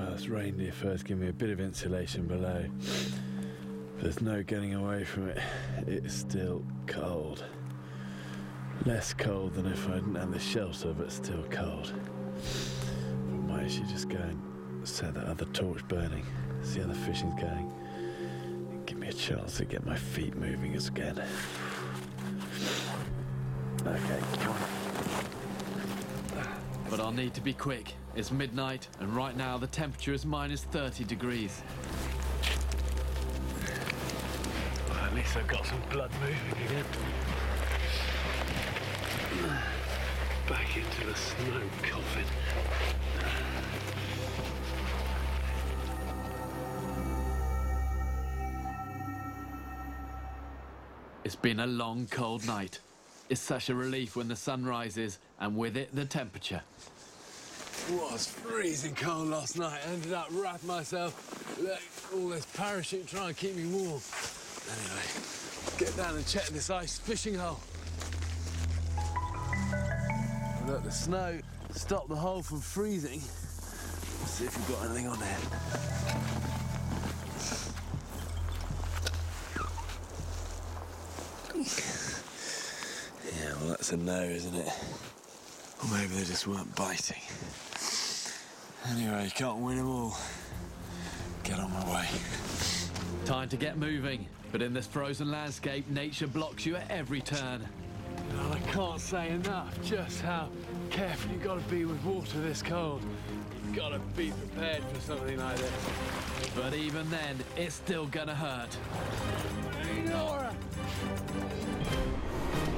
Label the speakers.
Speaker 1: Well, this reindeer fur's giving me a bit of insulation below. There's no getting away from it. It's still cold. Less cold than if I hadn't had the shelter, but still cold. Might actually just go and set that other torch burning, see how the fishing's going. Give me a chance to get my feet moving again. Okay, come on.
Speaker 2: But I'll need to be quick. It's midnight, and right now the temperature is minus 30 degrees.
Speaker 1: Well, at least I've got some blood moving again. Back into the snow coffin.
Speaker 2: It's been a long, cold night. It's such a relief when the sun rises, and with it, the temperature.
Speaker 1: It was freezing cold last night. I ended up wrapping myself with all this parachute trying to keep me warm. Anyway, let's get down and check this ice fishing hole. Look, the snow stopped the hole from freezing. Let's see if we've got anything on there. Yeah, well, that's a no, isn't it? Or maybe they just weren't biting. Anyway, you can't win them all. Get on my way.
Speaker 2: Time to get moving. But in this frozen landscape, nature blocks you at every turn.
Speaker 1: Well, I can't say enough just how careful you've got to be with water this cold. You've got to be prepared for something like this.
Speaker 2: But even then, it's still gonna hurt.
Speaker 1: Hey, Nora!